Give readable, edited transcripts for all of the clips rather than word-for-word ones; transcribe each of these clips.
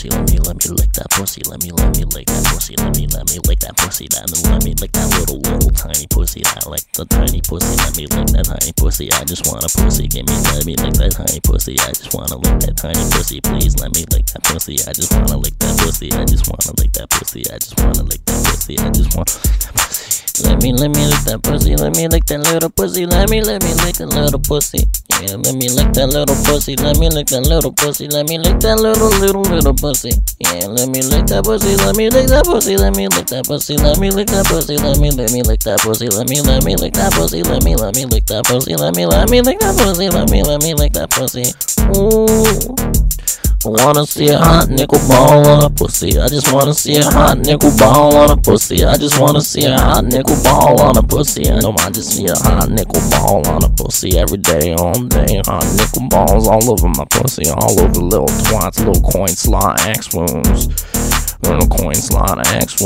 pussy, let me lick that pussy, let me lick that pussy, let me lick that pussy, let me lick that little tiny pussy, I like the tiny pussy, let me lick that tiny pussy, I just want a pussy, let me lick that tiny pussy, I just wanna lick that tiny pussy, please let me lick that pussy, I just wanna lick that pussy, I just wanna lick that pussy, I just wanna lick that pussy, I just wanna lick that pussy. Let me lick that pussy, let me lick that little pussy, let me lick that little pussy. Yeah, let me lick that little pussy, let me lick that little pussy, let me lick that little pussy. Yeah, let me lick that pussy, let me lick that pussy, let me lick that pussy, let me lick that pussy, let me lick that pussy, let me lick that pussy, let me lick that pussy, let me lick that pussy, let me lick that pussy. Ooh. I wanna see a hot nickel ball on a pussy. I just wanna see a hot nickel ball on a pussy. I just wanna see a hot nickel ball on a pussy. I know I just see a hot nickel ball on a pussy every day, all day. Hot nickel balls all over my pussy, all over little twats, little coin slot X wounds, little coin slot X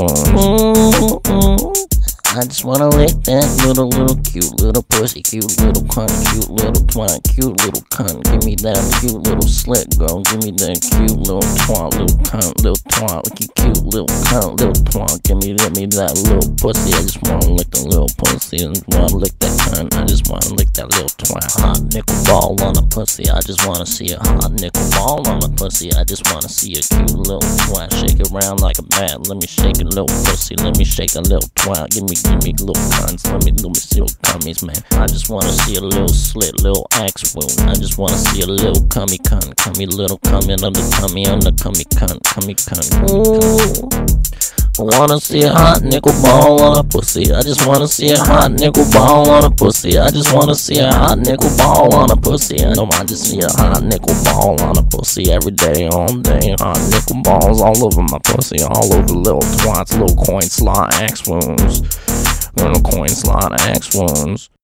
wounds. I just wanna lick that little cute little pussy, cute little cunt, cute little twat, cute little cunt. Give me that cute little slit, girl. Give me that cute little twat, little cunt, little twat, cute little cunt, little twat. Give me that little pussy. I just wanna lick the little pussy. I just wanna lick that cunt. I just wanna lick that little twat. Hot nickel ball on a pussy. I just wanna see a hot nickel ball on a pussy. I just wanna see a cute little twat. Shake it around like a bat. Let me shake a little pussy. Let me shake a little twat. Give me little cunts, let me see little cummies, man. I just wanna see a little slit, little axe wound. I just wanna see a little cummy cunt, cummy little cummy under cummy cunt, cummy cunt. Ooh. I wanna see a hot nickel ball on a pussy. I just wanna see a hot nickel ball on a pussy. I just wanna see a hot nickel ball on a pussy. I know I just see a hot nickel ball on a pussy every day, all day. Hot nickel balls all over my pussy, all over little twats, little coin slot X wounds, little coin slot X wounds.